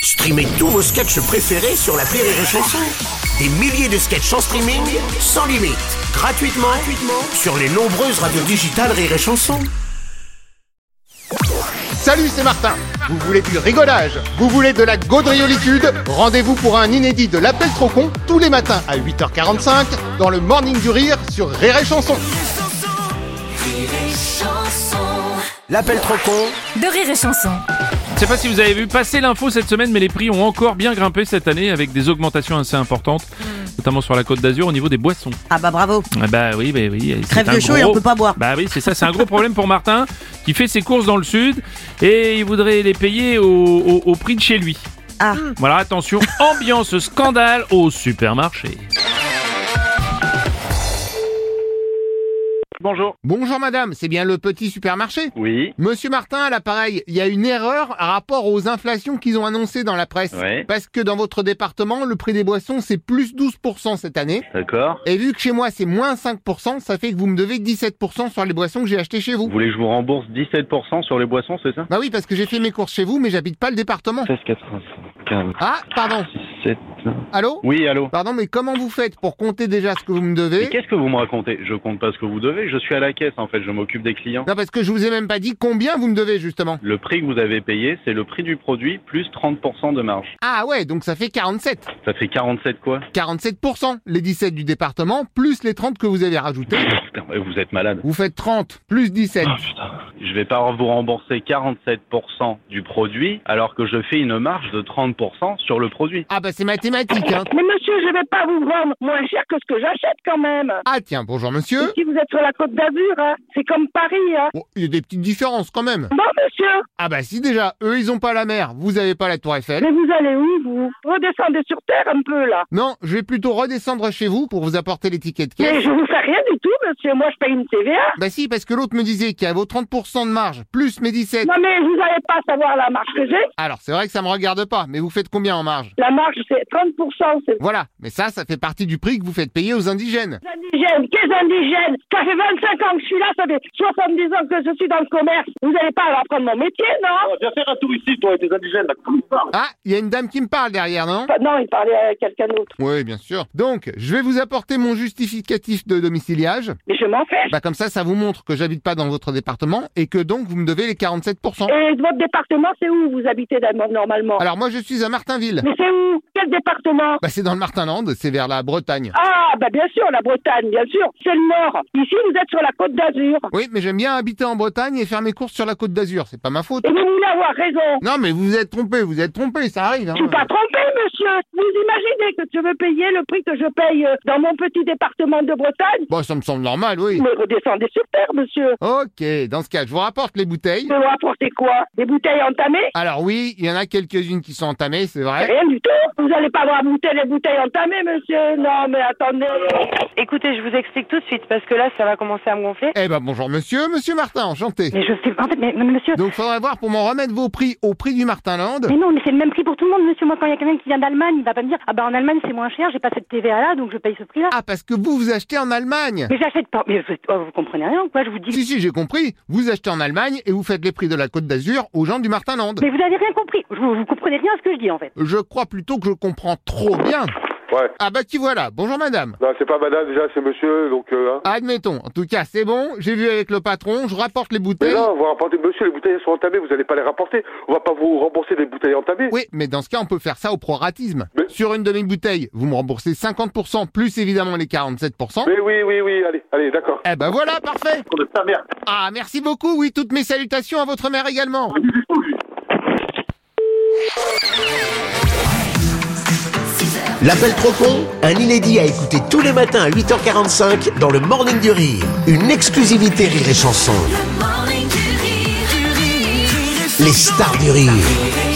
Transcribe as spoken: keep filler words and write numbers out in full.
Streamez tous vos sketchs préférés sur l'appli Rire et Chanson. Des milliers de sketchs en streaming, sans limite, gratuitement, gratuitement sur les nombreuses radios digitales Rire et Chanson. Salut, c'est Martin. Vous voulez du rigolage? Vous voulez de la gaudriolitude? Rendez-vous pour un inédit de l'Appel trop con tous les matins à huit heures quarante-cinq dans le Morning du Rire sur Rire et Chanson. L'Appel trop con de Rire et Chanson. Je sais pas si vous avez vu passer l'info cette semaine, mais les prix ont encore bien grimpé cette année avec des augmentations assez importantes, notamment sur la Côte d'Azur au niveau des boissons. Ah bah bravo. Ah bah oui, bah oui. Crève de chaud et on peut pas boire. Bah oui, c'est ça, c'est un gros problème pour Martin qui fait ses courses dans le sud et il voudrait les payer au, au, au prix de chez lui. Ah. Voilà, attention, ambiance scandale au supermarché. Bonjour. Bonjour madame, c'est bien le petit supermarché? Oui. Monsieur Martin, à l'appareil, il y a une erreur à rapport aux inflations qu'ils ont annoncées dans la presse. Ouais. Parce que dans votre département, le prix des boissons, c'est plus douze pour cent cette année. D'accord. Et vu que chez moi, c'est moins cinq pour cent, ça fait que vous me devez dix-sept pour cent sur les boissons que j'ai achetées chez vous. Vous voulez que je vous rembourse dix-sept pour cent sur les boissons, c'est ça? Bah oui, parce que j'ai fait mes courses chez vous, mais j'habite pas le département. seize quatre-vingt-cinq. Ah, pardon. sept. Allô? Oui, allô. Pardon, mais comment vous faites pour compter déjà ce que vous me devez? Mais qu'est-ce que vous me racontez? Je compte pas ce que vous devez, je suis à la caisse en fait, je m'occupe des clients. Non, parce que je vous ai même pas dit combien vous me devez justement. Le prix que vous avez payé, c'est le prix du produit plus trente pour cent de marge. Ah ouais, donc ça fait quarante-sept. Ça fait quarante-sept quoi? quarante-sept pour cent, les dix-sept du département, plus les trente que vous avez rajoutés. Putain, vous êtes malade. Vous faites trente, plus dix-sept. Oh putain. Je vais pas vous rembourser quarante-sept pour cent du produit alors que je fais une marge de trente pour cent sur le produit. Ah bah c'est mathématique, hein. Mais monsieur, je vais pas vous vendre moins cher que ce que j'achète quand même. Ah tiens, bonjour monsieur. Si vous êtes sur la Côte d'Azur, hein, c'est comme Paris, hein. Bon, il y a des petites différences quand même. Bon monsieur, Ah bah si déjà, eux ils ont pas la mer, vous avez pas la Tour Eiffel. mais vous allez où vous? Redescendez sur terre un peu là. Non, je vais plutôt redescendre chez vous pour vous apporter les tickets de Mais caisse. je vous fais rien du tout monsieur, moi je paye une T V A. Bah si, parce que l'autre me disait qu'il y a vos trente pour cent de marge, plus mes dix-sept. Non mais vous n'allez pas savoir la marge que j'ai. Alors c'est vrai que ça me regarde pas, mais vous faites combien en marge? La marge c'est trente pour cent, c'est Voilà, mais ça, ça fait partie du prix que vous faites payer aux indigènes. les indigènes. Quels indigènes? Ça fait vingt-cinq ans que je suis là, ça fait soixante-dix ans que je suis dans le commerce. Vous n'allez pas apprendre mon métier, non? Viens faire un tour ici, toi, et tes indigènes, là, comme ça. Ah, il y a une dame qui me parle derrière, non? Enfin, non, il parlait à quelqu'un d'autre. Oui, bien sûr. Donc, je vais vous apporter mon justificatif de domiciliage. Mais je m'en fais. Bah comme ça, ça vous montre que j'habite pas dans votre département et que donc vous me devez les quarante-sept pour cent. Et votre département, c'est où vous habitez normalement? Alors moi, je suis à Martinville. Mais c'est où? Quel département? Bah c'est dans le Martinland, c'est vers la Bretagne. Ah, bah bien sûr, la Bretagne, bien sûr. C'est le Nord. Ici, vous êtes sur la Côte d'Azur. Oui, mais j'aime bien habiter en Bretagne et faire mes courses sur la Côte d'Azur, c'est pas ma faute. Et vous voulez avoir raison. Non, mais vous êtes trompé, vous êtes trompé, ça arrive. Hein. Je suis pas trompé, monsieur. Vous imaginez que je veux payer le prix que je paye euh, dans mon petit département de Bretagne? Bon, ça me semble normal, oui. Mais redescendez sur terre, monsieur. Ok, dans ce cas, je vous rapporte les bouteilles. Vous rapportez quoi? Des bouteilles entamées? Alors oui, il y en a quelques-unes qui sont entamées, c'est vrai. Rien du tout. Vous allez pas avoir goûté les bouteilles entamées, monsieur. Non, mais attendez. Écoutez, je vous explique tout de suite parce que là, ça va commencer à me gonfler. Eh ben bonjour monsieur, monsieur Martin, enchanté. Mais je sais, en fait, mais, mais monsieur. Donc faudrait voir pour m'en remettre vos prix au prix du Martinland. Mais non, mais c'est le même prix pour tout le monde, monsieur. Moi, quand il y a quelqu'un qui vient d'Allemagne, il va pas me dire, ah bah en Allemagne c'est moins cher, j'ai pas cette T V A là, donc je paye ce prix-là. Ah, parce que vous, vous achetez en Allemagne. Mais j'achète pas. Mais vous, oh, vous comprenez rien ou quoi? Je vous dis. Si, si, j'ai compris. Vous achetez en Allemagne et vous faites les prix de la Côte d'Azur aux gens du Martinland. Mais vous avez rien compris. Vous, vous comprenez rien à ce que je dis en fait. Je crois plutôt que je comprends trop bien. Ouais. Ah bah qui voilà, bonjour madame. Non, c'est pas madame, déjà, c'est monsieur, donc, euh, hein. Admettons, en tout cas c'est bon, j'ai vu avec le patron, je rapporte les bouteilles. Mais non, vous rapportez, monsieur, les bouteilles sont entamées, vous allez pas les rapporter. On va pas vous rembourser des bouteilles entamées. Oui, mais dans ce cas on peut faire ça au proratisme. Mais- Sur une demi-bouteille, vous me remboursez cinquante pour cent plus évidemment les quarante-sept pour cent. Mais oui, oui, oui, allez, allez, d'accord. Eh ben voilà, parfait. On de ta mère. Ah, merci beaucoup, oui, toutes mes salutations à votre mère également. L'Appel trop con, un inédit à écouter tous les matins à huit heures quarante-cinq dans le Morning du Rire. Une exclusivité Rire et Chanson. Les stars du rire.